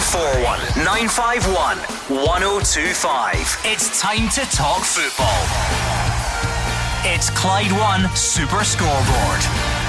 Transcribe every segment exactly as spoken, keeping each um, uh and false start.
four one, nine five one, one oh two five. It's time to talk football. It's Clyde One Super Scoreboard.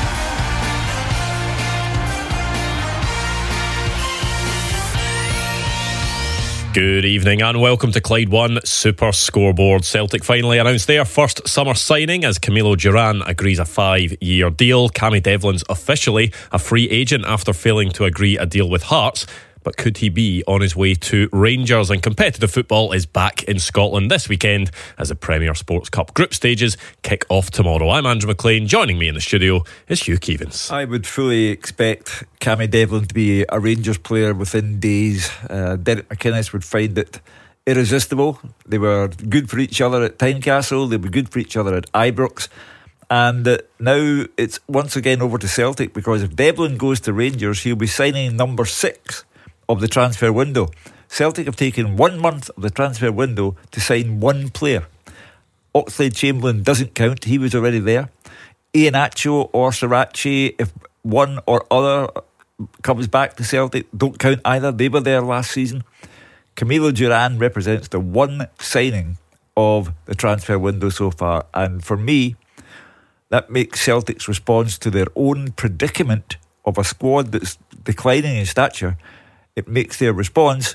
Good evening and welcome to Clyde One Super Scoreboard. Celtic finally announced their first summer signing as Camilo Duran agrees a five-year deal. Cammy Devlin's officially a free agent after failing to agree a deal with Hearts. But could he be on his way to Rangers? And competitive football is back in Scotland this weekend as the Premier Sports Cup group stages kick off tomorrow. I'm Andrew McLean. Joining me in the studio is Hugh Keevins. I would fully expect Cammy Devlin to be a Rangers player within days. Uh, Derek McInnes would find it irresistible. They were good for each other at Tynecastle. They were good for each other at Ibrox. And uh, now it's once again over to Celtic, because if Devlin goes to Rangers, he'll be signing number six of the transfer window. Celtic have taken one month of the transfer window to sign one player. Oxlade-Chamberlain doesn't count, he was already there. Iheanacho or Sriracha, if one or other comes back to Celtic, don't count either. They were there last season. Camilo Duran represents the one signing of the transfer window so far, and for me, that makes Celtic's response to their own predicament of a squad that's declining in stature. It makes their response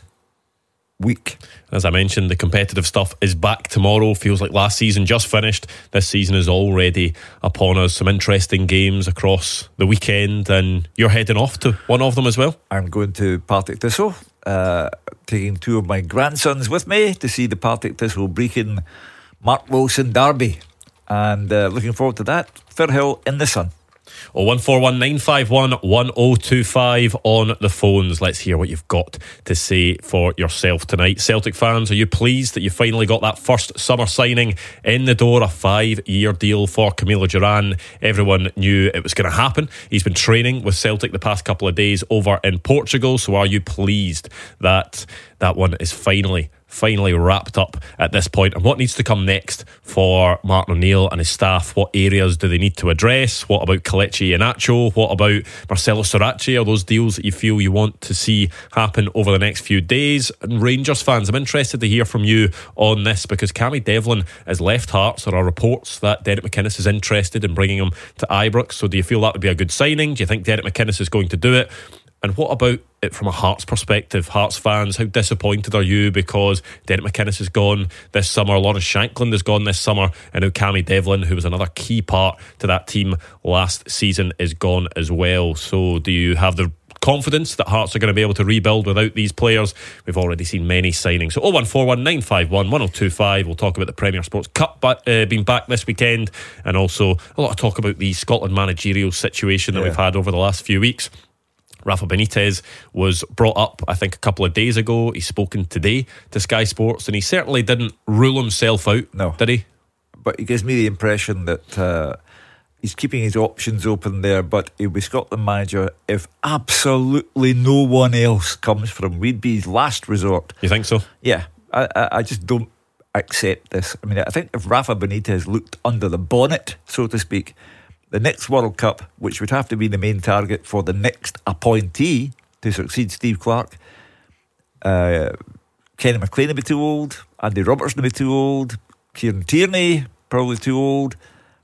weak. As I mentioned, the competitive stuff is back tomorrow. Feels like last season just finished. This season is already upon us. Some interesting games across the weekend, and you're heading off to one of them as well. I'm going to Partick Thistle, uh, taking two of my grandsons with me to see the Partick Thistle Brechin Mark Wilson derby, and uh, looking forward to that. Firhill in the sun. Oh, one four one, nine five one, one oh two five on the phones. Let's hear what you've got to say for yourself tonight. Celtic fans, are you pleased that you finally got that first summer signing in the door? A five-year deal for Camilo Duran. Everyone knew it was going to happen. He's been training with Celtic the past couple of days over in Portugal. So are you pleased that that one is finally finally wrapped up at this point? And what needs to come next for Martin O'Neill and his staff? What areas do they need to address? What about Kelechi Iheanacho? What about Marcelo Sriracha? Are those deals that you feel you want to see happen over the next few days? And Rangers fans, I'm interested to hear from you on this, because Cammy Devlin has left Hearts. There are reports that Derek McInnes is interested in bringing him to Ibrox. So do you feel that would be a good signing? Do you think Derek McInnes is going to do it? And what about it from a Hearts perspective? Hearts fans, how disappointed are you because Derek McInnes is gone this summer, Lawrence Shankland is gone this summer, and now Cammy Devlin, who was another key part to that team last season, is gone as well. So do you have the confidence that Hearts are going to be able to rebuild without these players? We've already seen many signings. So oh one four one, nine five one, one oh two five. We'll talk about the Premier Sports Cup uh, being back this weekend, and also a lot of talk about the Scotland managerial situation that yeah. we've had over the last few weeks. Rafa Benitez was brought up, I think, a couple of days ago. He's spoken today to Sky Sports, and he certainly didn't rule himself out, no. did he? But he gives me the impression that uh, he's keeping his options open there, but he'll be Scotland manager if absolutely no one else comes from. We'd be his last resort. You think so? Yeah, I, I, I just don't accept this. I mean, I think if Rafa Benitez looked under the bonnet, so to speak, the next World Cup, which would have to be the main target for the next appointee to succeed Steve Clarke, uh, Kenny McLean will be too old, Andy Robertson will be too old, Kieran Tierney probably too old,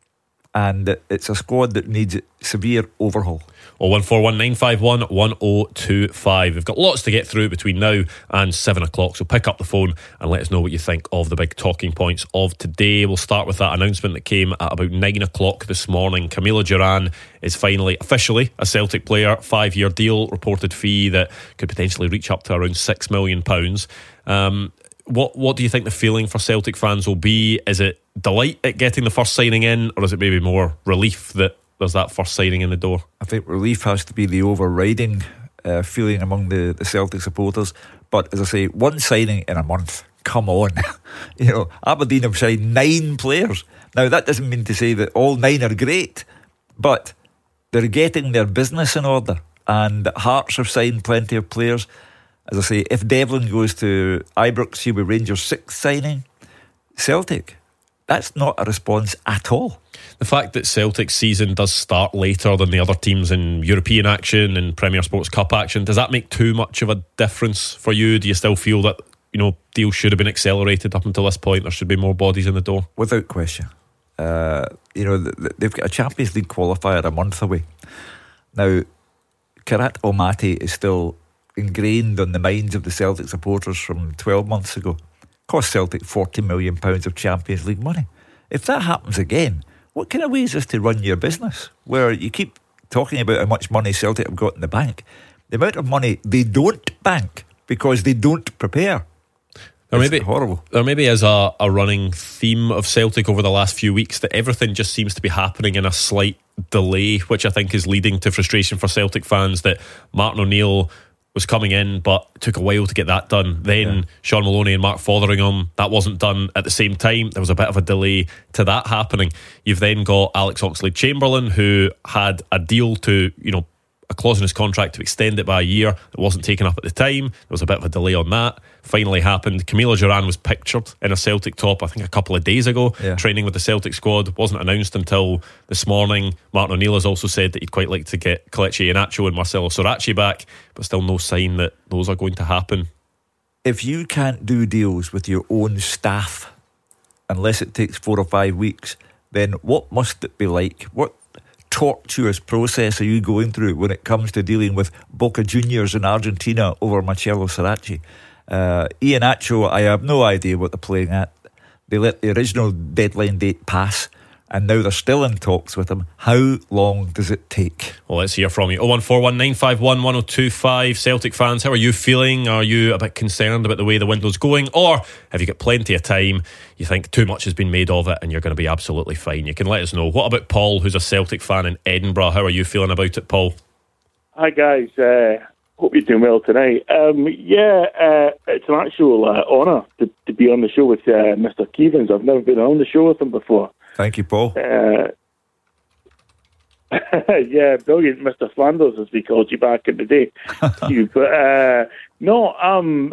and it's a squad that needs severe overhaul. Oh one four one, nine five one, one oh two five. We've got lots to get through between now and seven o'clock, so pick up the phone and let us know what you think of the big talking points of today. We'll start with that announcement that came at about nine o'clock this morning. Camilo Duran is finally officially a Celtic player. Five-year deal, reported fee that could potentially reach up to around six million pounds. Um, what what do you think the feeling for Celtic fans will be? Is it delight at getting the first signing in, or is it maybe more relief that there's that first signing in the door? I think relief has to be the overriding uh, feeling among the, the Celtic supporters. But as I say, one signing in a month, come on. You know, Aberdeen have signed nine players. Now that doesn't mean to say that all nine are great, but they're getting their business in order. And Hearts have signed plenty of players. As I say, if Devlin goes to Ibrox, he'll be Rangers' sixth signing. Celtic, That's not a response at all. The fact that Celtic's season does start later than the other teams in European action and Premier Sports Cup action, does that make too much of a difference for you? Do you still feel that, you know, deals should have been accelerated up until this point? There should be more bodies in the door? Without question. Uh, you know, they've got a Champions League qualifier a month away. Now, Karat Almaty is still ingrained on the minds of the Celtic supporters from twelve months ago. Cost Celtic forty million pounds of Champions League money. If that happens again, what kind of way is this to run your business? Where you keep talking about how much money Celtic have got in the bank. The amount of money they don't bank because they don't prepare. There it's maybe, horrible. There maybe is a, a running theme of Celtic over the last few weeks that everything just seems to be happening in a slight delay, which I think is leading to frustration for Celtic fans, that Martin O'Neill was coming in but took a while to get that done. Then yeah. Sean Maloney and Mark Fotheringham, that wasn't done at the same time. There was a bit of a delay to that happening. You've then got Alex Oxlade-Chamberlain, who had a deal to, you know, a clause in his contract to extend it by a year that wasn't taken up at the time. There was a bit of a delay on that. Finally happened. Camilo Duran was pictured in a Celtic top, I think, a couple of days ago, yeah. training with the Celtic squad. Wasn't announced until this morning. Martin O'Neill has also said that he'd quite like to get Kelechi Iheanacho and Marcelo Sorachi back, but still no sign that those are going to happen. If you can't do deals with your own staff unless it takes four or five weeks, then what must it be like? What tortuous process are you going through when it comes to dealing with Boca Juniors in Argentina over Marcelo Sorachi? Uh, Iheanacho, I have no idea what they're playing at. They let the original deadline date pass, and now they're still in talks with him. How long does it take? Well, let's hear from you. oh one four one nine five one one oh two five. Celtic fans, how are you feeling? Are you a bit concerned about the way the window's going? Or have you got plenty of time? You think too much has been made of it and you're going to be absolutely fine? You can let us know. What about Paul, who's a Celtic fan in Edinburgh? How are you feeling about it, Paul? Hi, guys. Uh, hope you're doing well tonight. Um, yeah, uh, it's an actual uh, honour to, to be on the show with uh, Mister Keevins. I've never been on the show with him before. Thank you, Paul. Uh, yeah, brilliant, Mister Flanders, as we called you back in the day. you, but uh, no, um,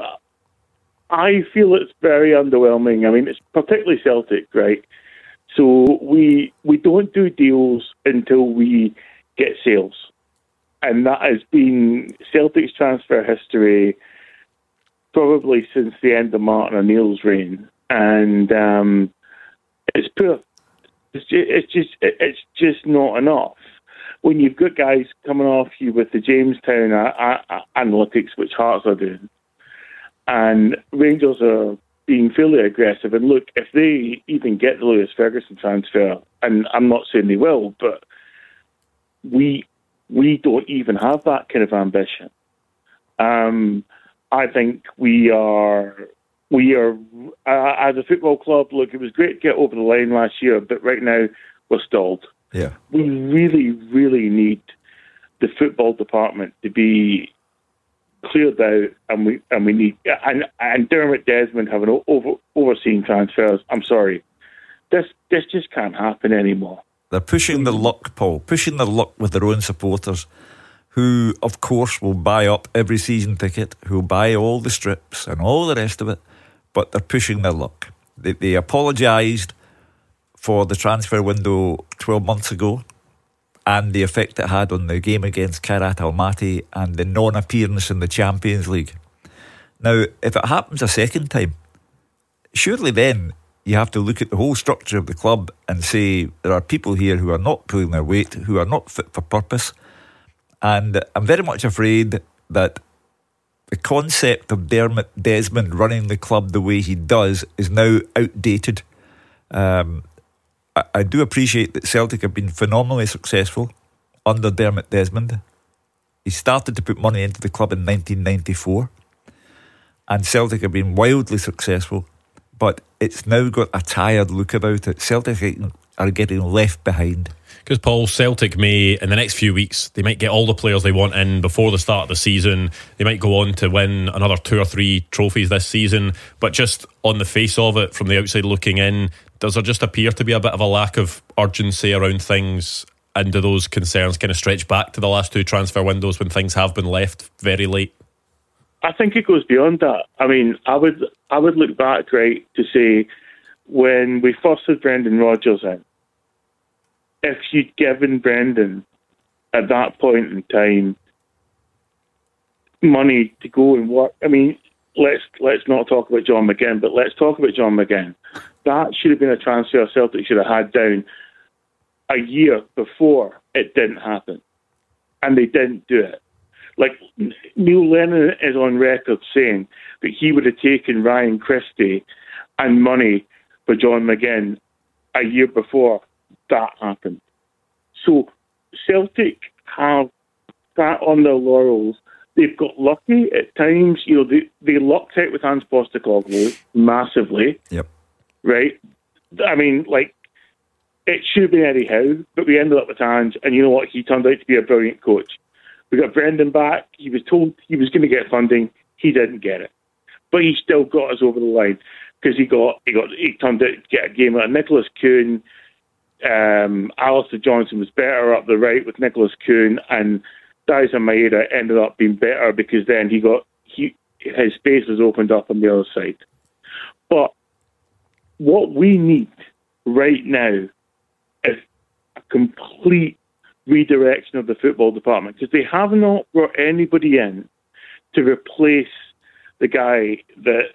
I feel it's very underwhelming. I mean, it's particularly Celtic, right? So we we don't do deals until we get sales, and that has been Celtic's transfer history probably since the end of Martin O'Neill's reign, and um, it's poor. It's just, it's just it's just not enough. When you've got guys coming off you with the Jamestown a- a- analytics, which Hearts are doing, and Rangers are being fairly aggressive. And look, if they even get the Lewis Ferguson transfer, and I'm not saying they will, but we we don't even have that kind of ambition. Um, I think we are. We are, uh, as a football club, look, it was great to get over the line last year, but right now we're stalled. Yeah. We really, really need the football department to be cleared out, and we and we need and and Dermot Desmond having over overseeing transfers. I'm sorry, this this just can't happen anymore. They're pushing the luck, Paul, pushing the luck with their own supporters, who, of course, will buy up every season ticket, who will buy all the strips and all the rest of it. But they're pushing their luck. They, they apologised for the transfer window twelve months ago and the effect it had on the game against Karat Almaty and the non-appearance in the Champions League. Now, if it happens a second time, surely then you have to look at the whole structure of the club and say there are people here who are not pulling their weight, who are not fit for purpose. And I'm very much afraid that the concept of Dermot Desmond running the club the way he does is now outdated. Um, I, I do appreciate that Celtic have been phenomenally successful under Dermot Desmond. He started to put money into the club in nineteen ninety-four, and Celtic have been wildly successful, but it's now got a tired look about it. Celtic are getting left behind. Because, Paul, Celtic may, in the next few weeks, they might get all the players they want in before the start of the season. They might go on to win another two or three trophies this season. But just on the face of it, from the outside looking in, does there just appear to be a bit of a lack of urgency around things? And do those concerns kind of stretch back to the last two transfer windows when things have been left very late? I think it goes beyond that. I mean, I would I would look back, right, to say when we first had Brendan Rodgers in, if you'd given Brendan at that point in time money to go and work, I mean, let's let's not talk about John McGinn, but let's talk about John McGinn. That should have been a transfer Celtic should have had down a year before it didn't happen. And they didn't do it. Like, Neil Lennon is on record saying that he would have taken Ryan Christie and money for John McGinn a year before that happened. So Celtic have sat on their laurels. They've got lucky at times. You know, they, they lucked out with Hans Postecoglou massively. Yep. Right? I mean, like, it should have been Eddie Howe, but we ended up with Hans, and you know what? He turned out to be a brilliant coach. We got Brendan back. He was told he was going to get funding. He didn't get it, but he still got us over the line because he got he got he turned out to get a game out of Nicholas Kuhn. Um, Alistair Johnson was better up the right with Nicholas Kuhn, and Daiza Maeda ended up being better because then he got he his space was opened up on the other side. But what we need right now is a complete redirection of the football department, because they have not brought anybody in to replace the guy that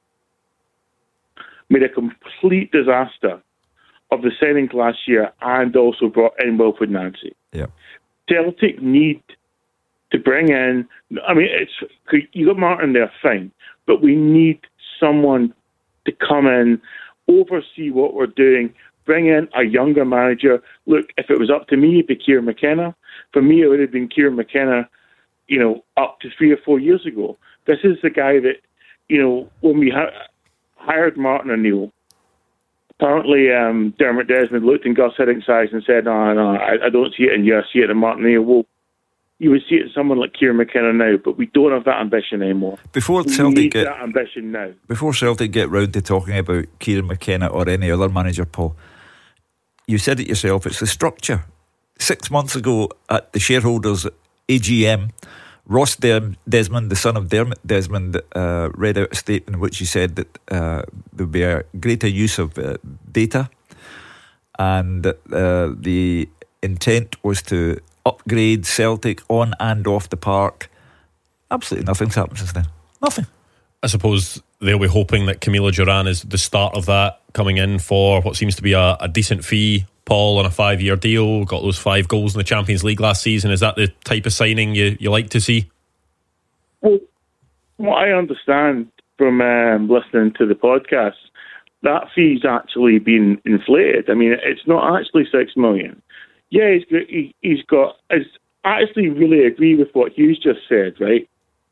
made a complete disaster of the signings last year and also brought in Wilfred Nancy. Yeah. Celtic need to bring in, I mean, it's you got Martin there, fine, but we need someone to come in, oversee what we're doing, bring in a younger manager. Look, if it was up to me, it'd be Kieran McKenna. For me, it would have been Kieran McKenna, you know, up to three or four years ago. This is the guy that, you know, when we ha- hired Martin O'Neill, apparently um, Dermot Desmond looked in Gus Hiddink's eyes and said, no, no, I, I don't see it in you, I see it in Martin O'Neill. Well, you would see it in someone like Kieran McKenna now, but we don't have that ambition anymore. Before we Celtic need get that ambition now. Before Celtic get round to talking about Kieran McKenna or any other manager, Paul, you said it yourself, it's the structure. Six months ago at the shareholders' A G M, Ross De- Desmond, the son of Dermot Desmond, uh, read out a statement in which he said that uh, there would be a greater use of uh, data, and that uh, the intent was to upgrade Celtic on and off the park. Absolutely nothing's happened since then. Nothing. I suppose they'll be hoping that Camilo Duran is the start of that, coming in for what seems to be a, a decent fee, Paul, on a five-year deal, got those five goals in the Champions League last season. Is that the type of signing you, you like to see? Well, what I understand from um, listening to the podcast, that fee's actually been inflated. I mean, it's not actually six million. Yeah, he's got, he, he's got, I actually really agree with what Hughes just said, right?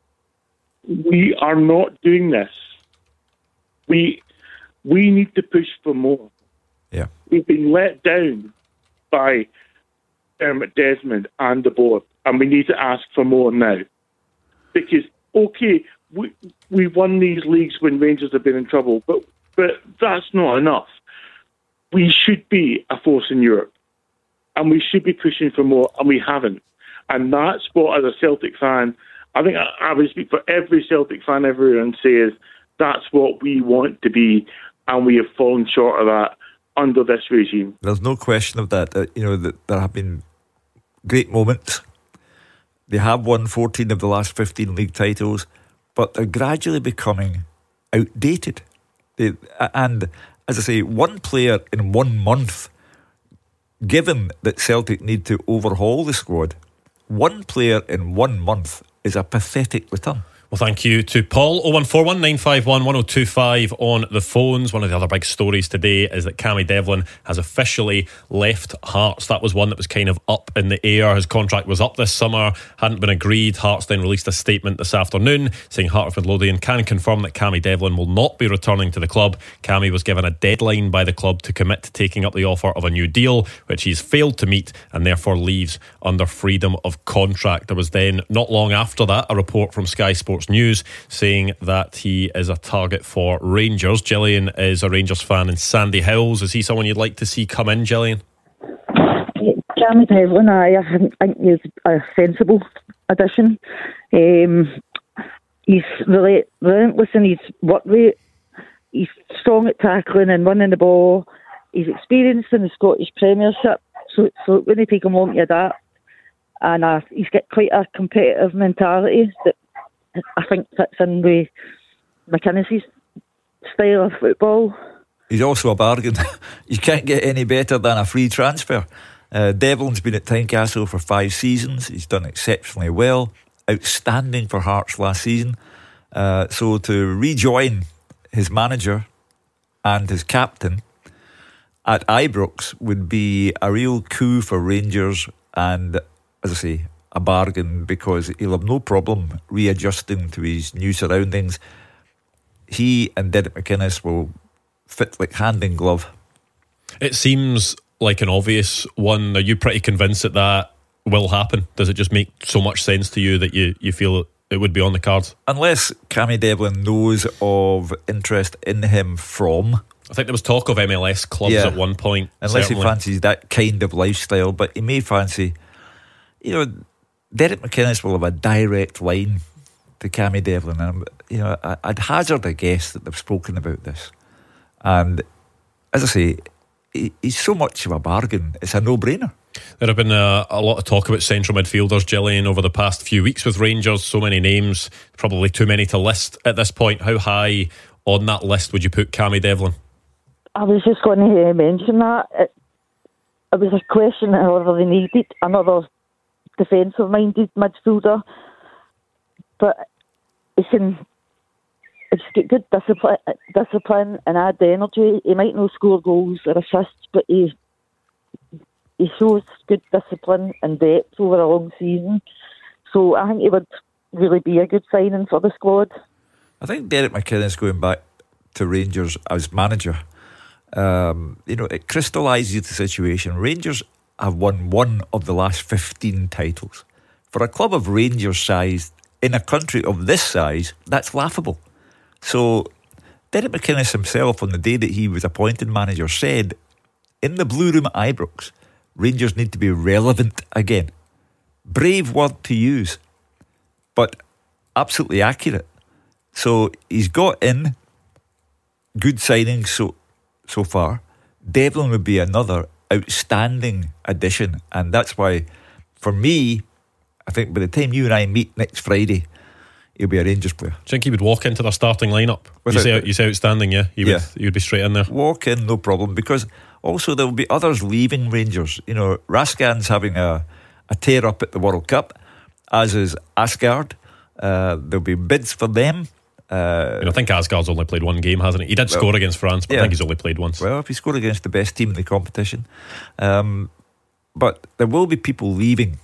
We are not doing this. We we need to push for more. Yeah. We've been let down by Dermot Desmond and the board, and we need to ask for more now. Because, okay, we we won these leagues when Rangers have been in trouble, but but that's not enough. We should be a force in Europe, and we should be pushing for more, and we haven't. And that's what, as a Celtic fan, I think I, I would speak for every Celtic fan everywhere and say is that's what we want to be, and we have fallen short of that under this regime. There's no question of that. Uh, you know, that there have been great moments. They have won fourteen of the last fifteen league titles, but they're gradually becoming outdated. They, and as I say, one player in one month, given that Celtic need to overhaul the squad, one player in one month is a pathetic return. Well, thank you to Paul. oh one four one, nine five one, one oh two five on the phones. One of the other big stories today is that Cammy Devlin has officially left Hearts. That was one that was kind of up in the air. His contract was up this summer, hadn't been agreed. Hearts then released a statement this afternoon saying Heart of Midlothian can confirm that Cammy Devlin will not be returning to the club. Cammy was given a deadline by the club to commit to taking up the offer of a new deal, which he's failed to meet and therefore leaves under freedom of contract. There was then, not long after that, a report from Sky Sports News saying that he is a target for Rangers. Gillian is a Rangers fan in Sandy Hills. Is he someone you'd like to see come in, Gillian? Cammy Devlin, I, I think he's a sensible addition. Um, he's really relentless in his work rate. he's strong at tackling and running the ball. He's experienced in the Scottish Premiership, so, so it wouldn't take him long to adapt. And uh, he's got quite a competitive mentality that I think fits in with McInnes's style of football. He's also a bargain. You can't get any better than a free transfer. Uh, Devlin's been at Tynecastle for five seasons. He's done exceptionally well. Outstanding for Hearts last season. Uh, so to rejoin his manager and his captain at Ibrox would be a real coup for Rangers, and, as I say, a bargain, because he'll have no problem readjusting to his new surroundings. He and Derek McInnes will fit like hand in glove. It seems like an obvious one. Are you pretty convinced that that will happen? Does it just make so much sense to you that you, you feel it would be on the cards? Unless Cammy Devlin knows of interest in him from... I think there was talk of M L S clubs yeah, at one point. Unless certainly. he fancies that kind of lifestyle, but he may fancy... You know, Derek McInnes will have a direct line to Cammy Devlin. And, you know, I'd hazard a guess that they've spoken about this. And, as I say, he's so much of a bargain. It's a no-brainer. There have been a, a lot of talk about central midfielders, Gillian, over the past few weeks with Rangers. So many names, probably too many to list at this point. How high on that list would you put Cammy Devlin? I was just going to mention that. It, it was a question of whether they needed another defensive-minded midfielder. But he can... It's got good discipline, discipline and add energy. He might not score goals or assists, but he he shows good discipline and depth over a long season. So I think he would really be a good signing for the squad. I think Derek McInnes going back to Rangers as manager, um, you know, it crystallises the situation. Rangers have won one of the last fifteen titles. For a club of Rangers' size, in a country of this size, that's laughable. So, Derek McInnes himself, on the day that he was appointed manager, said, in the Blue Room at Ibrox, Rangers need to be relevant again. Brave word to use, but absolutely accurate. So, he's got in good signings so, so far. Devlin would be another outstanding addition, and that's why, for me, I think by the time you and I meet next Friday, he'll be a Rangers player. Do you think he would walk into their starting lineup? You say, you say outstanding, yeah? He would, yeah. He would be straight in there. Walk in, no problem, because also there will be others leaving Rangers. You know, Raskan's having a, a tear up at the World Cup, as is Asgard. Uh, there'll be bids for them. Uh, you know, I think Asgard's only played one game, hasn't he? He did well, score against France, but yeah. I think he's only played once. Well, if he scored against the best team in the competition. Um, but there will be people leaving.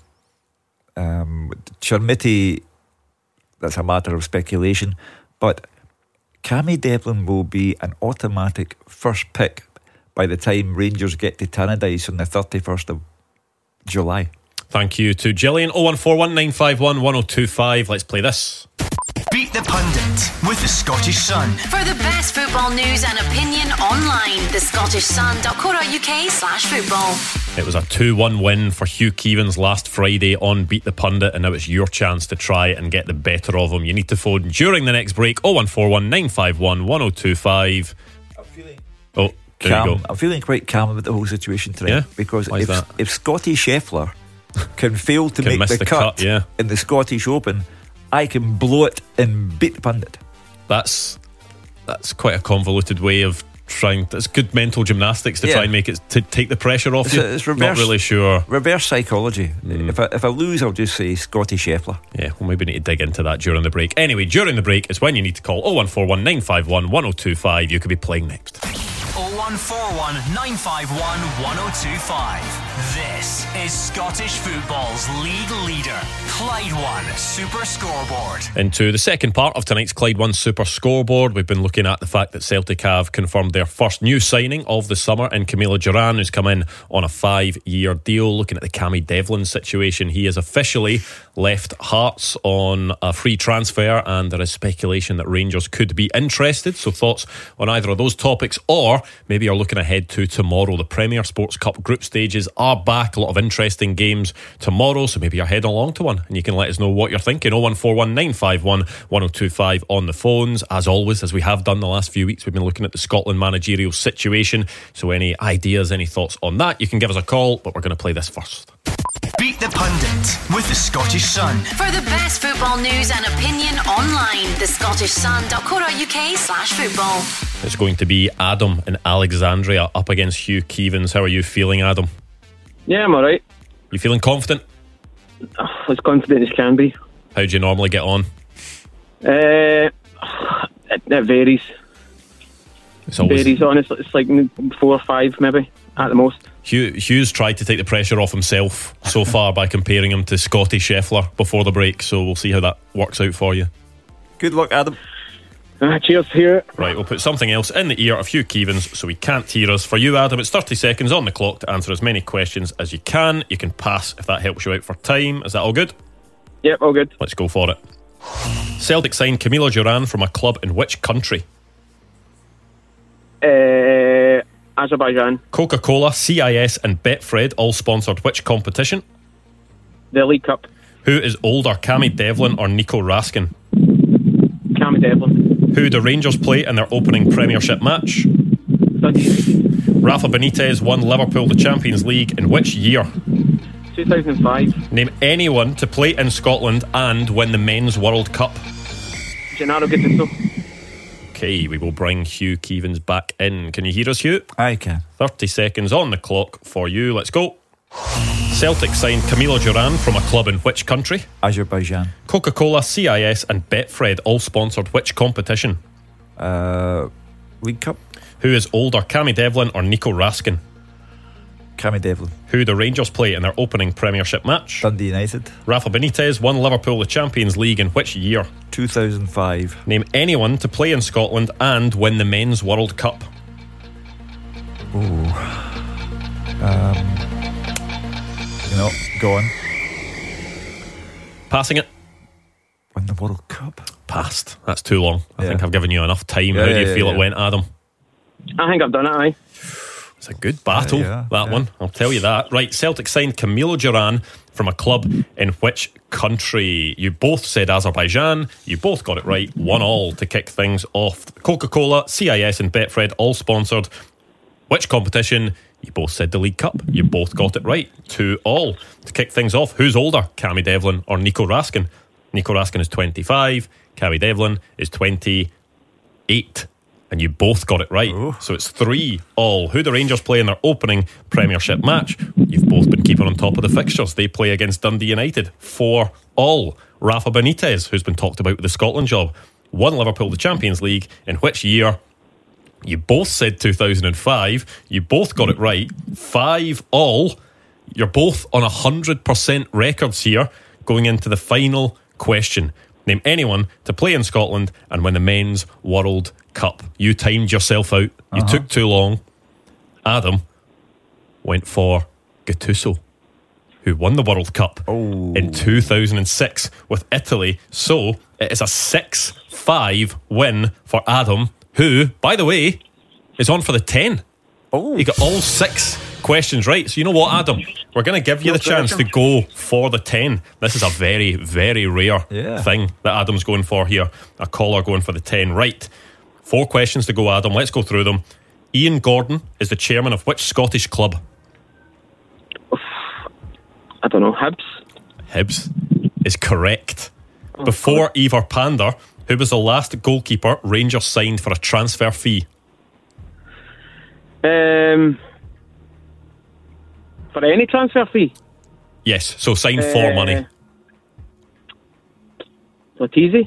Um, Chermiti... That's a matter of speculation. But Cammy Devlin will be an automatic first pick by the time Rangers get to Tannadice on the thirty-first of July. Thank you to Gillian. oh one four one nine five one one oh two five. Let's play this. Beat the Pundit with the Scottish Sun. For the best football news and opinion online, the scottish sun dot co dot uk slash football. It was a two one win for Hugh Keevins last Friday on Beat the Pundit, and now it's your chance to try and get the better of him. You need to phone during the next break. oh one four one nine five one one oh two five. I'm feeling oh, there calm. you go. I'm feeling quite calm about the whole situation tonight. Yeah? Because Why is if, that? if Scotty Scheffler can fail to can make the, the cut, cut yeah. in the Scottish Open, I can blow it and beat the Pundit. That's that's quite a convoluted way of trying. It's good mental gymnastics to yeah. try and make it to take the pressure off it's you. A, it's reverse, Not really sure. Reverse psychology. Mm. If I if I lose, I'll just say Scotty Scheffler. Yeah, well, maybe we need to dig into that during the break. Anyway, during the break is when you need to call oh one four one nine five one one oh two five. You could be playing next. oh one four one nine five one one oh two five. This is Scottish football's league leader, Clyde One Super Scoreboard. Into the second part of tonight's Clyde One Super Scoreboard, we've been looking at the fact that Celtic have confirmed their first new signing of the summer in Camilo Duran, who's come in on a five-year deal. Looking at the Cammy Devlin situation, he is officially left Hearts on a free transfer, and there is speculation that Rangers could be interested. So thoughts on either of those topics, or maybe you're looking ahead to tomorrow. The Premier Sports Cup group stages are back. A lot of interesting games tomorrow, so maybe you're heading along to one and you can let us know what you're thinking. oh one four one nine five one one oh two five on the phones. As always, as we have done the last few weeks, we've been looking at the Scotland managerial situation, so any ideas, any thoughts on that, you can give us a call, but we're going to play this first. Beat the Pundit with the Scottish Sun. For the best football news and opinion online, the scottish sun dot co dot uk slash football. It's going to be Adam in Alexandria up against Hugh Keevins. How are you feeling, Adam? Yeah, I'm alright. You feeling confident? Oh, as confident as can be. How do you normally get on? Uh, it, it varies. It's always varies, honestly. It's like four or five, maybe, at the most. Hugh, Hugh's tried to take the pressure off himself so far by comparing him to Scotty Scheffler before the break, so we'll see how that works out for you. Good luck, Adam. Uh, cheers here. Right, we'll put something else in the ear of Hugh Keevins so he can't hear us. For you, Adam, it's thirty seconds on the clock to answer as many questions as you can. You can pass if that helps you out for time. Is that all good? Yep, all good. Let's go for it. Celtic signed Camilo Duran from a club in which country? Uh, Azerbaijan. Coca-Cola, C I S and Betfred all sponsored which competition? The League Cup. Who is older, Cammy Devlin or Nico Raskin? Cammy Devlin. Who do Rangers play in their opening Premiership match? Dundee. Rafa Benitez won Liverpool the Champions League in which year? two thousand five. Name anyone to play in Scotland and win the Men's World Cup. Gennaro Gattuso. Okay, we will bring Hugh Keevins back in. Can you hear us, Hugh? I can. thirty seconds on the clock for you. Let's go. Celtic signed Camilo Duran from a club in which country? Azerbaijan. Coca-Cola, C I S and Betfred all sponsored which competition? Uh, League Cup. Who is older, Cammy Devlin or Nico Raskin? Cammy Devlin. Who do Rangers play in their opening Premiership match? Dundee United. Rafa Benitez won Liverpool the Champions League in which year? two thousand five. Name anyone to play in Scotland and win the Men's World Cup. Ooh. Um, you know, go on. Passing it. Win the World Cup. Passed. That's too long. I Yeah. think I've given you enough time. Yeah, How do yeah, you yeah, feel yeah. it went, Adam? I think I've done it, aye. It's a good battle, Yeah, yeah, that yeah. one. I'll tell you that. Right, Celtic signed Camilo Duran from a club in which country? You both said Azerbaijan. You both got it right. One all to kick things off. Coca-Cola, C I S and Betfred all sponsored which competition? You both said the League Cup. You both got it right. Two all to kick things off. Who's older, Cammy Devlin or Nico Raskin? Nico Raskin is twenty-five. Cammy Devlin is twenty-eight. And you both got it right. Oh. So it's three all. Who the Rangers play in their opening Premiership match? You've both been keeping on top of the fixtures. They play against Dundee United. Four all. Rafa Benitez, who's been talked about with the Scotland job, won Liverpool the Champions League in which year? You both said two thousand five. You both got it right. Five all. You're both on one hundred percent records here going into the final question. Name anyone to play in Scotland and win the Men's World Cup. You timed yourself out. You Uh-huh. took too long. Adam went for Gattuso, who won the World Cup Oh. in two thousand six with Italy. So it is a six five win for Adam, who, by the way, is on for the ten. Oh. He got all six questions right. So you know what, Adam? We're going to give you the chance to go for the ten. This is a very, very rare Yeah. thing that Adam's going for here. A caller going for the ten. Right. Four questions to go, Adam. Let's go through them. Ian Gordon is the chairman of which Scottish club? I don't know, Hibs. Hibs is correct. Before Ivar Pander, who was the last goalkeeper Rangers signed for a transfer fee? Um, for any transfer fee? Yes, so signed for Uh, money. Latizi?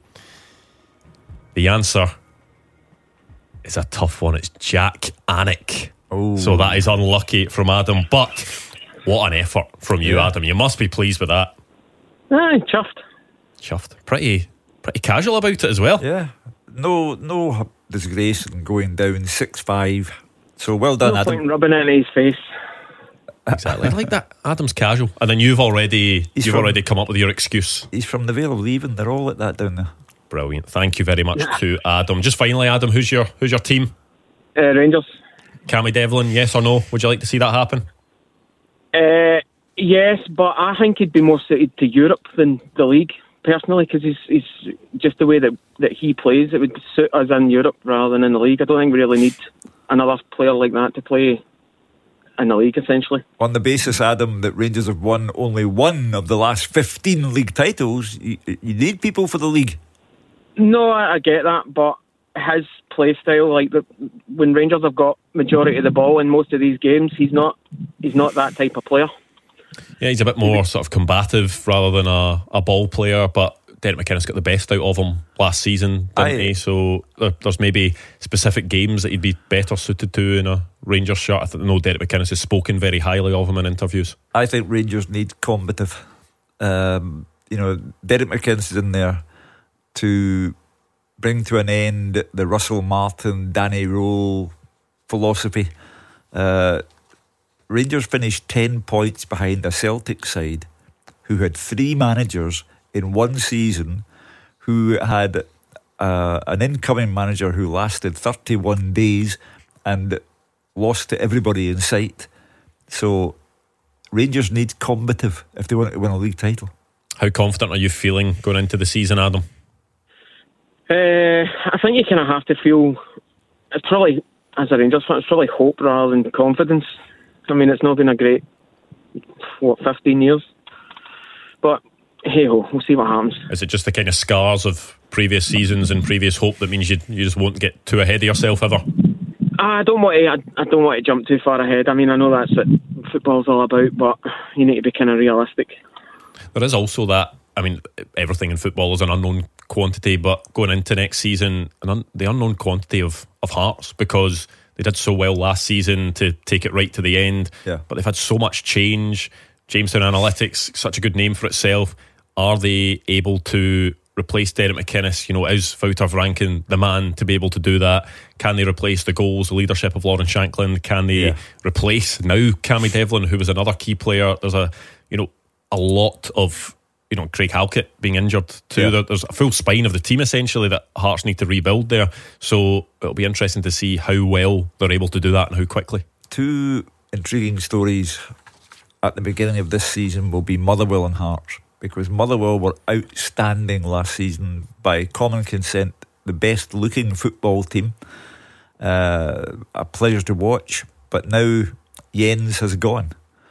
The answer is a tough one. It's Jack Anik. Oh. So that is unlucky from Adam. But what an effort from you, Yeah. Adam. You must be pleased with that. Aye, chuffed. Chuffed. Pretty, pretty casual about it as well. Yeah. No, no disgrace in going down six five. So well done, No Adam. point in rubbing it in his face. exactly. I like that. Adam's casual, and then you've already He's you've from- already come up with your excuse. He's from the Vale of Leven. They're all like that down there. Brilliant. Thank you very much to Adam. Just finally, Adam, who's your who's your team? Uh, Rangers. Cammy Devlin, yes or no? Would you like to see that happen? Uh, yes, but I think he'd be more suited to Europe than the league, personally, because he's, he's just the way that, that he plays. It would suit us in Europe rather than in the league. I don't think we really need another player like that to play in the league, essentially. On the basis, Adam, that Rangers have won only one of the last fifteen league titles, you, you need people for the league. No, I, I get that, but his play style, like the, when Rangers have got majority of the ball in most of these games, he's not he's not that type of player. Yeah, he's a bit more sort of combative rather than a, a ball player, but Derek McInnes got the best out of him last season, didn't Aye. he? So there, there's maybe specific games that he'd be better suited to in a Rangers shirt. I th- know Derek McInnes has spoken very highly of him in interviews. I think Rangers need combative. Um, you know, Derek McInnes is in there to bring to an end the Russell Martin, Danny Rowe philosophy. Uh, Rangers finished ten points behind a Celtic side who had three managers in one season, who had uh, an incoming manager who lasted thirty-one days and lost to everybody in sight. So Rangers need combative if they want to win a league title. How confident are you feeling going into the season, Adam? Uh, I think you kind of have to feel, it's probably, as a Rangers fan, it's probably hope rather than confidence. I mean, it's not been a great, what, fifteen years? But, hey ho, we'll see what happens. Is it just the kind of scars of previous seasons and previous hope that means you you just won't get too ahead of yourself ever? I don't want to, I, I don't want to jump too far ahead. I mean, I know that's what football's all about, but you need to be kind of realistic. There is also that, I mean, everything in football is an unknown quantity, but going into next season, an un- the unknown quantity of, of Hearts, because they did so well last season to take it right to the end. Yeah. But they've had so much change. Jamestown Analytics, such a good name for itself. Are they able to replace Derek McInnes? You know, is Wouter Franken the man to be able to do that? Can they replace the goals, the leadership of Lauren Shanklin? Can they Yeah. replace now Cammy Devlin, who was another key player? There's a, you know, a lot of, you know, Craig Halkett being injured too. Yeah. There, there's a full spine of the team essentially that Hearts need to rebuild there. So it'll be interesting to see how well they're able to do that and how quickly. Two intriguing stories at the beginning of this season will be Motherwell and Hearts, because Motherwell were outstanding last season, by common consent, the best looking football team, uh, a pleasure to watch. But now Jens has gone,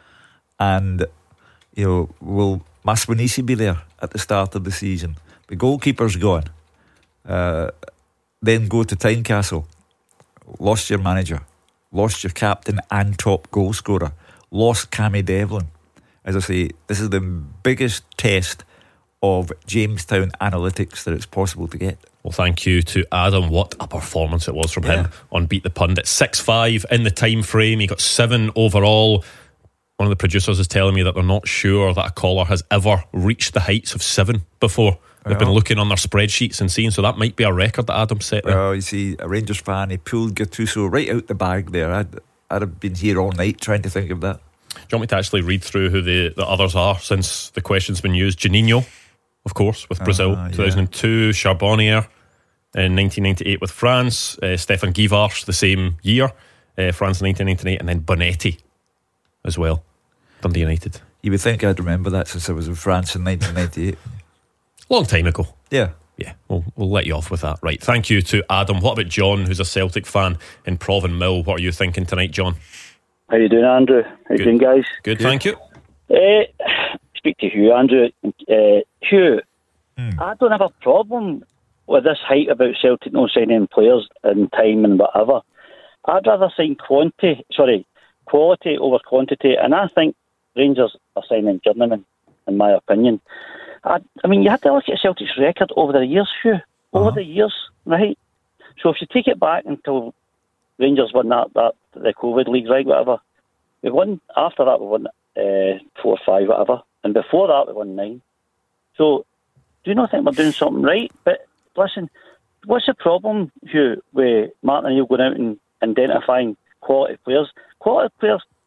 and you know, will Maswanisi be there at the start of the season? The goalkeeper's gone. Uh, then go to Tynecastle, lost your manager, lost your captain and top goal scorer, lost Cammy Devlin. As I say, this is the biggest test of Jamestown Analytics that it's possible to get. Well, thank you to Adam. What a performance it was from Yeah. him on Beat the Pundit. six five in the time frame. He got seven overall. One of the producers is telling me that they're not sure that a caller has ever reached the heights of seven before. They've been Well. looking on their spreadsheets and seeing, so that might be a record that Adam set there. Well, you see, a Rangers fan, he pulled Gattuso right out the bag there. I'd, I'd have been here all night trying to think of that. Do you want me to actually read through who the, the others are since the question's been used? Juninho, of course, with Brazil, Ah, yeah. two thousand two. Charbonnier in nineteen ninety-eight with France. Uh, Stefan Givars the same year, uh, France nineteen ninety-eight, and then Bonetti as well, Dundee United. You would think I'd remember that since I was in France in nineteen ninety-eight. Long time ago. Yeah. Yeah, we'll, we'll let you off with that. Right, thank you to Adam. What about John, who's a Celtic fan in Provan Mill? What are you thinking tonight, John? How you doing, Andrew? How you Good. doing, guys? Good, thank you. Uh, speak to Hugh, Andrew. Uh, Hugh, I don't have a problem with this hype about Celtic not signing players in time and whatever. I'd rather sign quantity, sorry, quality over quantity, and I think Rangers are signing journeymen, in my opinion. I, I mean, you have to look at Celtic's record over the years, Hugh. Over Uh-huh. the years, right? So if you take it back until Rangers won that, that the COVID league, right, whatever. We won, after that we won uh, four or five, whatever. And before that we won nine. So, do you not think we're doing something right? But listen, what's the problem, Hugh, with Martin O'Neill going out and identifying quality players? Quality players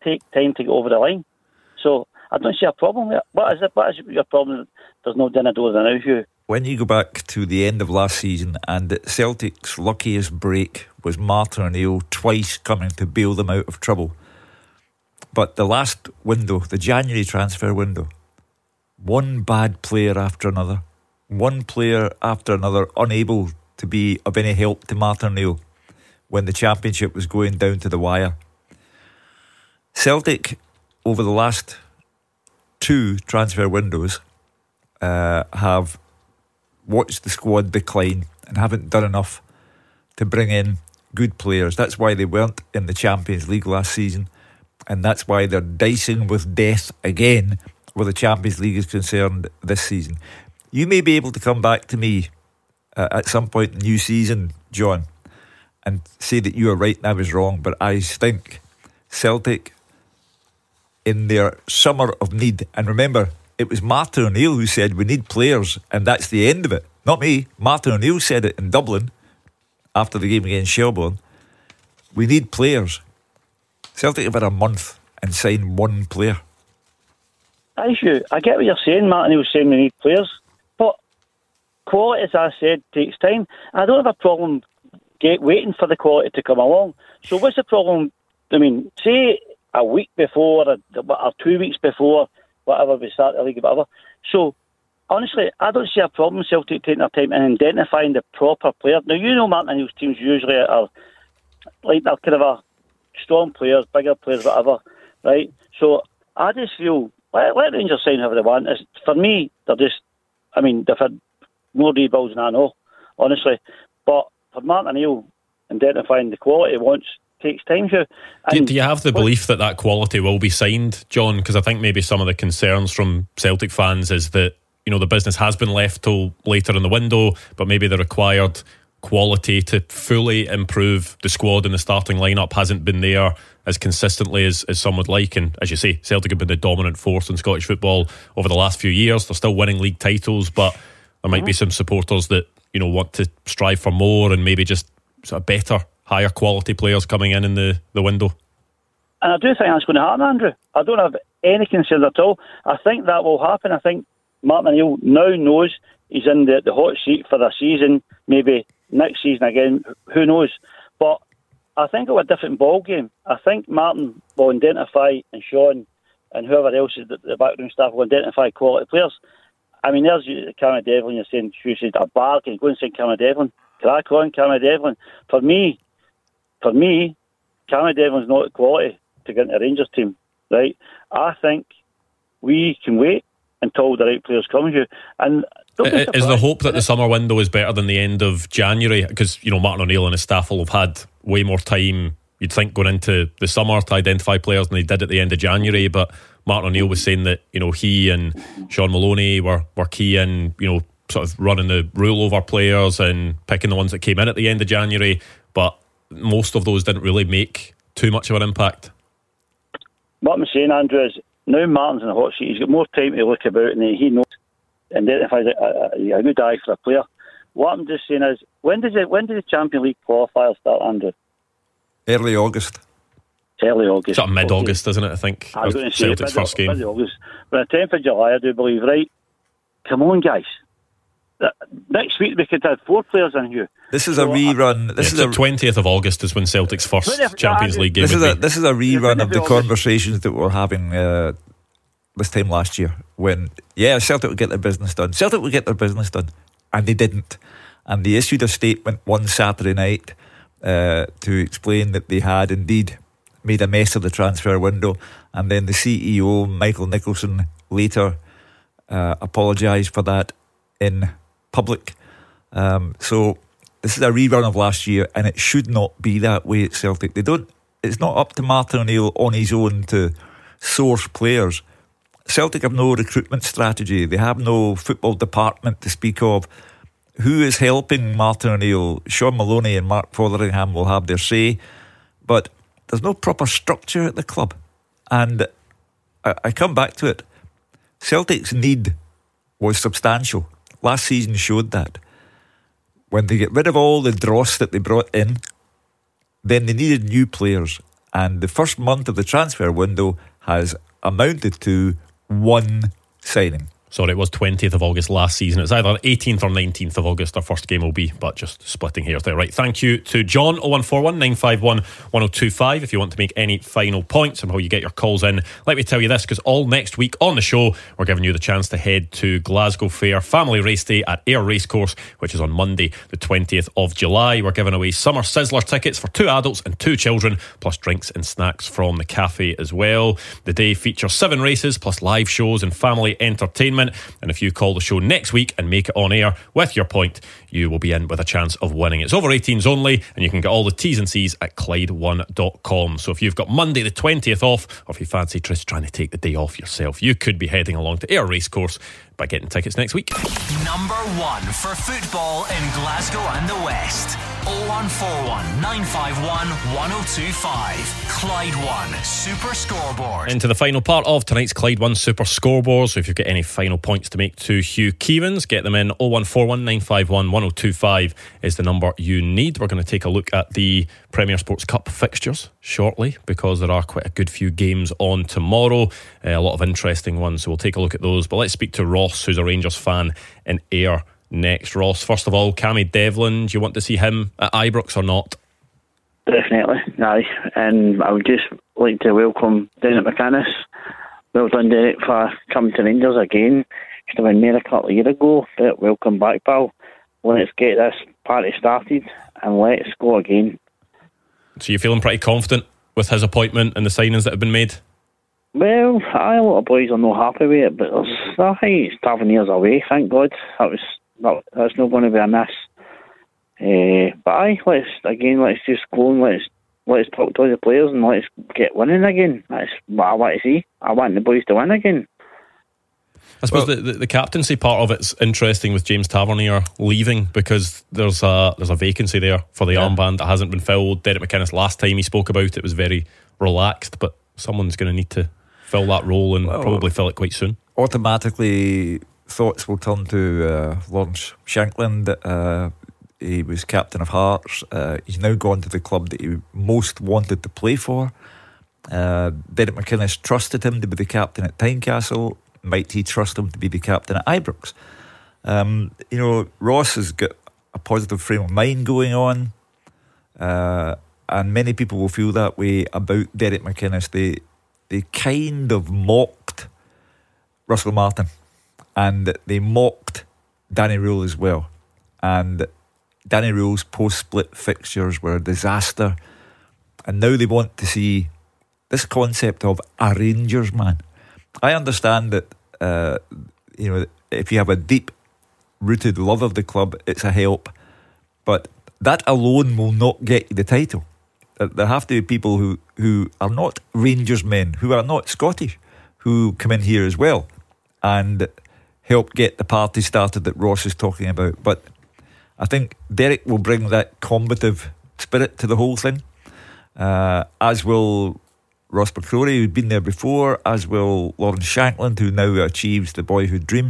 take time to get over the line. So I don't see a problem there. What is it? What is your problem? There's no dinner doors now, Hugh. When you go back to the end of last season, and Celtic's luckiest break was Martin O'Neill twice coming to bail them out of trouble. But the last window, the January transfer window, one bad player after another, one player after another unable to be of any help to Martin O'Neill when the championship was going down to the wire. Celtic, over the last two transfer windows, uh, have watched the squad decline and haven't done enough to bring in good players. That's why they weren't in the Champions League last season, and that's why they're dicing with death again where the Champions League is concerned this season. You may be able to come back to me uh, at some point in the new season, John, and say that you are right and I was wrong, but I think Celtic, in their summer of need, and remember, it was Martin O'Neill who said we need players, and that's the end of it. Not me. Martin O'Neill said it in Dublin after the game against Shelbourne. We need players. Celtic have had a month and signed one player. I Hugh, I get what you're saying. Martin O'Neill saying we need players, but quality, as I said, takes time. I don't have a problem get waiting for the quality to come along. So what's the problem? I mean, say a week before or, or two weeks before, whatever, we start the league, whatever. So, honestly, I don't see a problem Celtic taking their time and identifying the proper player. Now, you know Martin O'Neill's teams usually are like they're kind of a strong players, bigger players, whatever, right? So, I just feel, let, let Rangers sign whoever they want. It's, for me, they're just, I mean, they've had more rebuilds than I know, honestly. But for Martin O'Neill, identifying the quality he wants takes time. Do, do you have the belief that that quality will be signed, John? Because I think maybe some of the concerns from Celtic fans is that, you know, the business has been left till later in the window, but maybe the required quality to fully improve the squad and the starting lineup hasn't been there as consistently as, as some would like. And as you say, Celtic have been the dominant force in Scottish football over the last few years. They're still winning league titles, but there might mm-hmm. be some supporters that, you know, want to strive for more and maybe just sort of better, higher quality players coming in in the, the window. And I do think that's going to happen, Andrew. I don't have any concern at all. I think that will happen. I think Martin O'Neill now knows he's in the, the hot seat for the season, maybe next season again, who knows. But I think it'll be a different ball game. I think Martin will identify, and Sean and whoever else is the, the backroom staff will identify quality players. I mean, there's Cameron Devlin, you're saying, you said a bar, can you go and say Cameron Devlin? Crack on, Cameron Devlin. For me, for me, Cameron Devlin's not the quality to get into the Rangers team, right? I think we can wait until the right players come here. And is the hope that the summer window is better than the end of January? Because, you know, Martin O'Neill and his staff will have had way more time, you'd think, going into the summer to identify players than they did at the end of January. But Martin O'Neill was saying that, you know, he and Sean Maloney were, were key in, you know, sort of running the rule over players and picking the ones that came in at the end of January. But most of those didn't really make too much of an impact. What I'm saying, Andrew, is now Martin's in the hot seat. He's got more time to look about, and he knows, identifies a, a, a good eye for a player. What I'm just saying is, when does it? When does the Champions League qualifiers start, Andrew? Early August. Early August. Sort of mid-August, okay. Isn't it? I think. I was going to say Celtic's first game. Mid-August. But the tenth of July, I do believe. Right? Come on, guys. Next week we could have four players in here. This is so a rerun. This yeah, is the a twentieth of August is when Celtic's first Champions League game. This is a be. this is a rerun of the conversations that we were having uh, this time last year. When yeah, Celtic would get their business done. Celtic would get their business done, and they didn't. And they issued a statement one Saturday night uh, to explain that they had indeed made a mess of the transfer window. And then the C E O Michael Nicholson later uh, apologised for that in public. Um, so this is a rerun of last year, and it should not be that way at Celtic. They don't. It's not up to Martin O'Neill on his own to source players. Celtic have no recruitment strategy. They have no football department to speak of. Who is helping Martin O'Neill? Sean Maloney and Mark Fotheringham will have their say, but there's no proper structure at the club. And I, I come back to it. Celtic's need was substantial. Last season showed that. When they get rid of all the dross that they brought in, then they needed new players. and the first month of the transfer window has amounted to one signing. Sorry, it was twentieth of August last season. It's either eighteenth or nineteenth of August our first game will be, but just splitting hairs there. Right, thank you to John. oh one four one, nine five one, one oh two five if you want to make any final points on how you get your calls in. Let me tell you this, because all next week on the show we're giving you the chance to head to Glasgow Fair Family Race Day at Ayr Racecourse, which is on Monday the twentieth of July. We're giving away Summer Sizzler tickets for two adults and two children, plus drinks and snacks from the cafe as well. The day features seven races plus live shows and family entertainment. And if you call the show next week and make it on air with your point, you will be in with a chance of winning. It's over eighteens only, and you can get all the T's and C's at Clyde one dot com. So if you've got Monday the twentieth off, or if you fancy just trying to take the day off yourself, you could be heading along to Ayr Racecourse by getting tickets next week. Number one for football in Glasgow and the West. oh one four one, nine five one, one oh two five. Clyde one Super Scoreboard. Into the final part of tonight's Clyde one Super Scoreboard. So if you've got any final points to make to Hugh Keevans, get them in. oh one four one, nine five one, one oh two five is the number you need. We're going to take a look at the Premier Sports Cup fixtures shortly, because there are quite a good few games on tomorrow, uh, a lot of interesting ones, so we'll take a look at those. But let's speak to Ross, who's a Rangers fan in Ayr next. Ross, first of all, Cammy Devlin, do you want to see him at Ibrox or not? Definitely, aye. And I would just like to welcome Derek McInnes. Well done, Derek, for coming to Rangers again. Used to win me a couple of years ago, but welcome back, pal. Let's get this party started and let's go again. So you're feeling pretty confident with his appointment and the signings that have been made? Well, aye, a lot of boys are not happy with it, but there's, I think it's seven years away, thank God. That was that, that's not going to be a miss. Uh, but aye, let's again, let's just go and let's let's talk to the players and let's get winning again. That's what I want to see. I want the boys to win again. I suppose well, the, the, the captaincy part of it's interesting with James Tavernier leaving, because there's a there's a vacancy there for the yeah. armband that hasn't been filled. Derek McInnes, last time he spoke about it, was very relaxed, but someone's going to need to fill that role and well, probably fill it quite soon. Automatically, thoughts will turn to uh, Lawrence Shankland. Uh, he was captain of Hearts. Uh, he's now gone to the club that he most wanted to play for. Uh, Derek McInnes trusted him to be the captain at Tynecastle. Might he trust him to be the captain at Ibrox? Um, you know, Ross has got a positive frame of mind going on, uh, and many people will feel that way about Derek McInnes. They they kind of mocked Russell Martin, and they mocked Danny Rule as well. And Danny Rule's post-split fixtures were a disaster, and now they want to see this concept of a Rangers man. I understand that uh, you know, if you have a deep-rooted love of the club, it's a help, but that alone will not get you the title. There have to be people who, who are not Rangers men, who are not Scottish, who come in here as well and help get the party started that Ross is talking about. But I think Derek will bring that combative spirit to the whole thing, uh, as will Ross McCrory, who'd been there before, as will Lawrence Shankland, who now achieves the boyhood dream.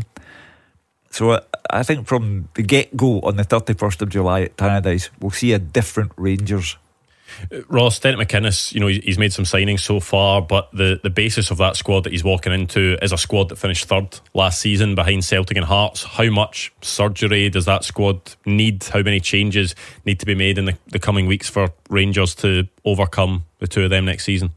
So I, I think from the get-go on the thirty-first of July at Tannadice, we'll see a different Rangers. Ross, Derek McInnes, you know, he's made some signings so far, but the, the basis of that squad that he's walking into is a squad that finished third last season behind Celtic and Hearts. How much surgery does that squad need? How many changes need to be made in the, the coming weeks for Rangers to overcome the two of them next season?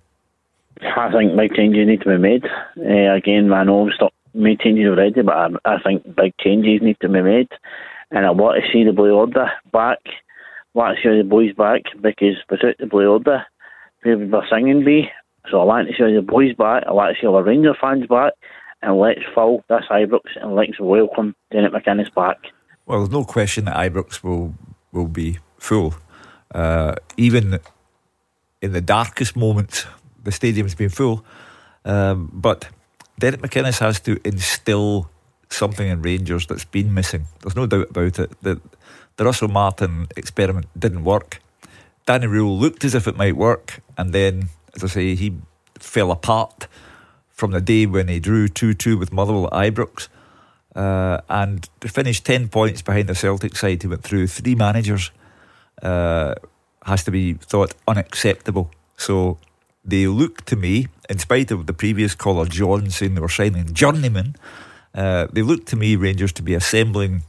I think big changes need to be made. Uh, again, I know we've stopped made changes already, but I, I think big changes need to be made. And I want to see the Blue Order back. I want to see the boys back, because without the Blue Order, where would our singing be? So I want to see the boys back. I want to see all the Rangers fans back. And let's fill this Ibrox and let's welcome Derek McInnes back. Well, there's no question that Ibrox will, will be full. Uh, even in the darkest moments, the stadium's been full, um, but Derek McInnes has to instill something in Rangers that's been missing. There's no doubt about it. The, the Russell Martin experiment didn't work. Danny Rule looked as if it might work, and then, as I say, he fell apart from the day when he drew two two with Motherwell at Ibrox, uh, and to finish ten points behind the Celtic side who went through three managers uh, has to be thought unacceptable. So they look to me, in spite of the previous caller John saying they were signing journeymen, uh, they look to me, Rangers, to be assembling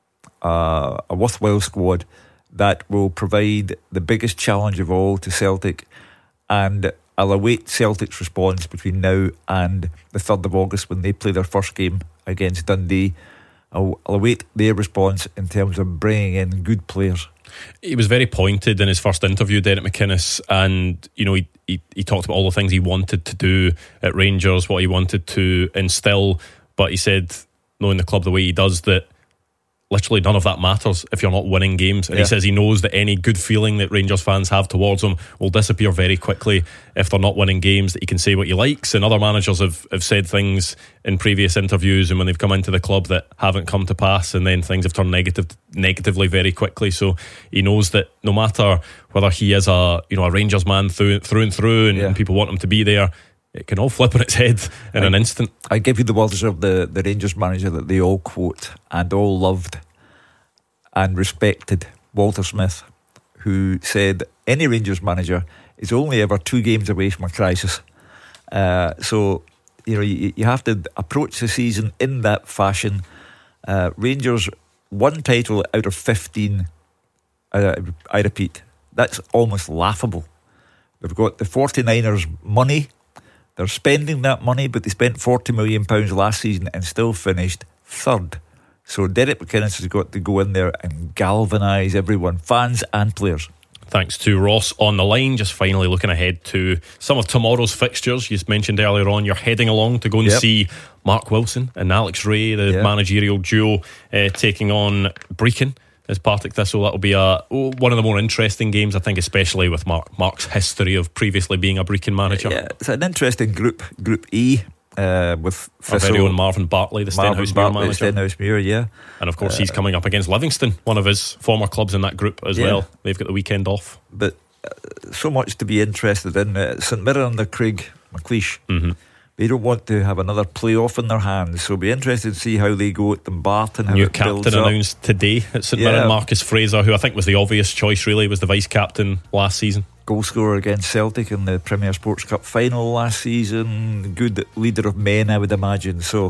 uh, a worthwhile squad that will provide the biggest challenge of all to Celtic, and I'll await Celtic's response between now and the third of August when they play their first game against Dundee. I'll, I'll await their response in terms of bringing in good players. He was very pointed in his first interview, Derek McInnes, and you know he, he he talked about all the things he wanted to do at Rangers, what he wanted to instill, but he said, knowing the club the way he does, that literally none of that matters if you're not winning games. And yeah. he says he knows that any good feeling that Rangers fans have towards him will disappear very quickly if they're not winning games, that he can say what he likes. And other managers have, have said things in previous interviews and when they've come into the club that haven't come to pass, and then things have turned negative negatively very quickly. So he knows that no matter whether he is a you know a Rangers man through, through and through and, yeah. and people want him to be there, it can all flip on its head in I, an instant. I give you the words of the, the Rangers manager that they all quote and all loved and respected, Walter Smith, who said any Rangers manager is only ever two games away from a crisis. Uh, so you know you, you have to approach the season in that fashion. Uh, Rangers one title out of fifteen. Uh, I repeat, that's almost laughable. They've got the forty-niners money. They're spending that money, but they spent forty million pounds last season and still finished third. So Derek McInnes has got to go in there and galvanise everyone, fans and players. Thanks to Ross on the line. Just finally looking ahead to some of tomorrow's fixtures. You mentioned earlier on you're heading along to go and yep. see Mark Wilson and Alex Ray, the yep. managerial duo, uh, taking on Brechin as Partick Thistle. That'll be a, oh, one of the more interesting games, I think, especially with Mark, Mark's history of previously being a Brechin manager. Yeah, it's an interesting group, Group E. Uh, with our very own Marvin Bartley, the Stenhousemuir manager. Stenhousemuir, yeah. And of course uh, he's coming up against Livingston, one of his former clubs in that group as yeah. well. They've got the weekend off. But uh, so much to be interested in. uh, St Mirren under Craig McLeish, mm-hmm. they don't want to have another playoff in their hands, so it'll be interested to see how they go at Dumbarton. New captain announced today at St yeah. Mirren, Marcus Fraser, who I think was the obvious choice really, was the vice captain last season. Goal scorer against Celtic in the Premier Sports Cup final last season. Good leader of men, I would imagine. So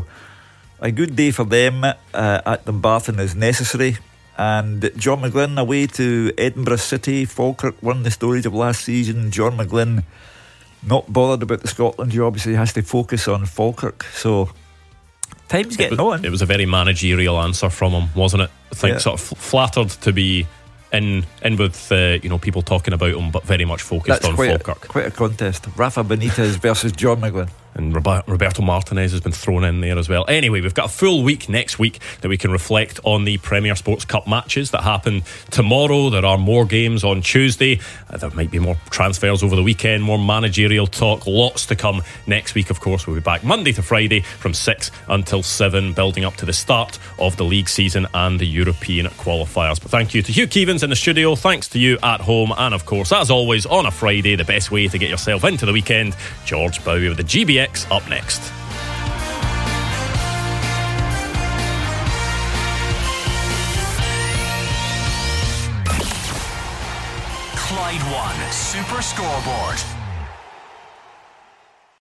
a good day for them uh, at Dumbarton is necessary. And John McGlynn away to Edinburgh City. Falkirk won the stories of last season. John McGlynn not bothered about the Scotland job, so he has to focus on Falkirk. So time's getting it was, on. It was a very managerial answer from him, wasn't it? I think yeah. sort of flattered to be in in with uh, you know people talking about him, but very much focused That's on quite Falkirk. A, quite a contest. Rafa Benitez versus John McGlynn. And Roberto Martinez has been thrown in there as well. Anyway, we've got a full week next week that we can reflect on the Premier Sports Cup matches that happen tomorrow. There are more games on Tuesday. Uh, there might be more transfers over the weekend, more managerial talk. Lots to come next week, of course. We'll be back Monday to Friday from six until seven, building up to the start of the league season and the European qualifiers. But thank you to Hugh Keevins in the studio. Thanks to you at home. And of course, as always, on a Friday, the best way to get yourself into the weekend, George Bowie with the G B X up next. Clyde One Super Scoreboard.